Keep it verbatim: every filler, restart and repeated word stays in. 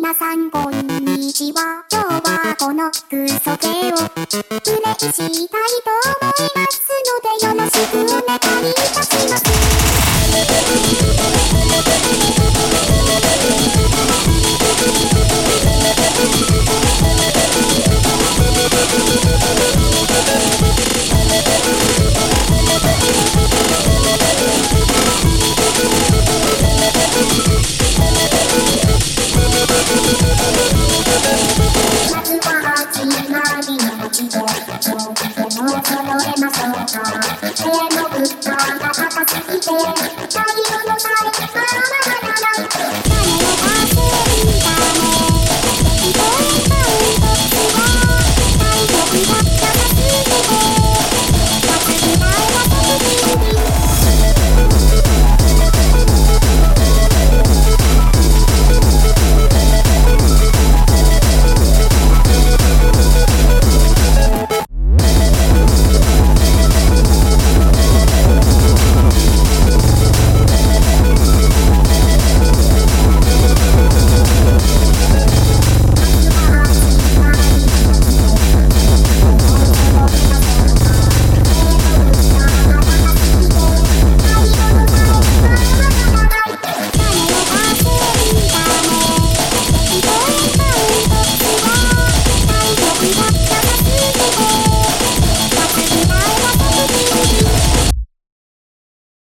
皆さんこんにちは。今日はこのクソ系をプレイしたいと思いますので、よろしくお願いいたします。